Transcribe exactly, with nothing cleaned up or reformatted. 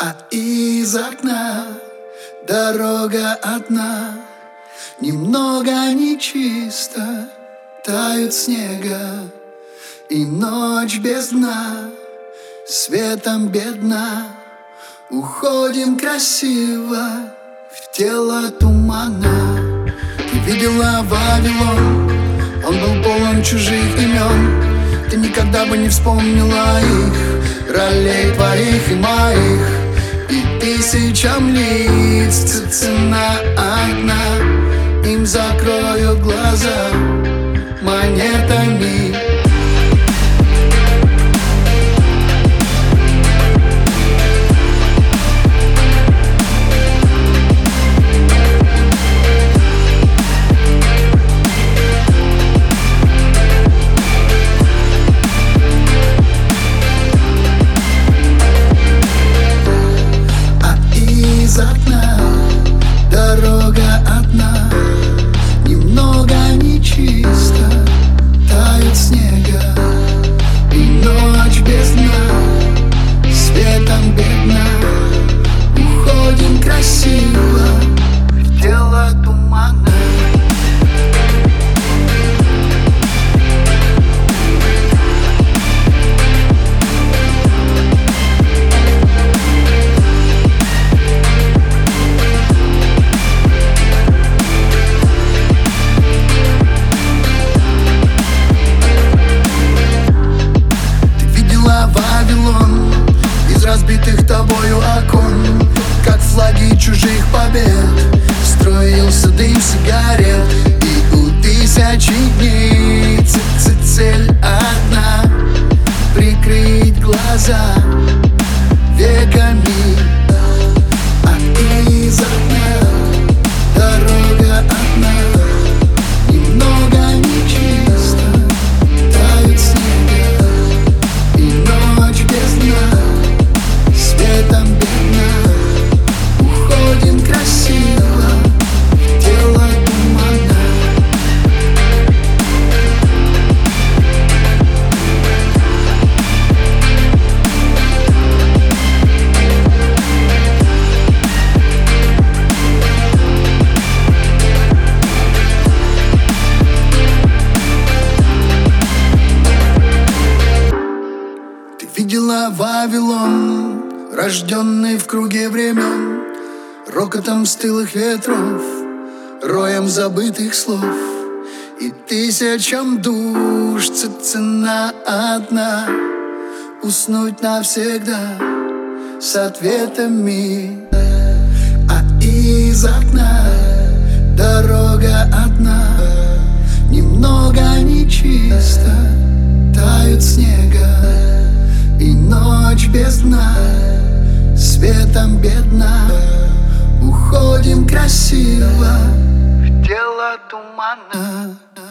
А из окна дорога одна, немного нечисто тают снега, и ночь без дна, светом бедна. Уходим красиво в тело тумана. Ты видела Вавилон, он был полон чужих имен. Ты никогда бы не вспомнила их, ролей твоих и моих, и тысячам лиц цена одна. Им закроют глаза монетами. Из окна дорога одна, немного нечисто тают снега, и ночь без дна, светом бедна. Уходим красиво в тело тумана. Вавилон из разбитых тобою окон, как флаги чужих побед, строился дым сигарет. И у тысячи дней цель одна — прикрыть глаза веками. А из окна дорога одна, немного нечисто тают снега, и ночь без дна, светом бедна. Уходим красиво в тело тумана. Видела Вавилон, рожденный в круге времен, рокотом стылых ветров, роем забытых слов, и тысячам душ цена одна — уснуть навсегда с ответами. А из окна дорога одна, немного нечисто тают снега, и ночь без дна, светом бедна. Уходим красиво в тело тумана.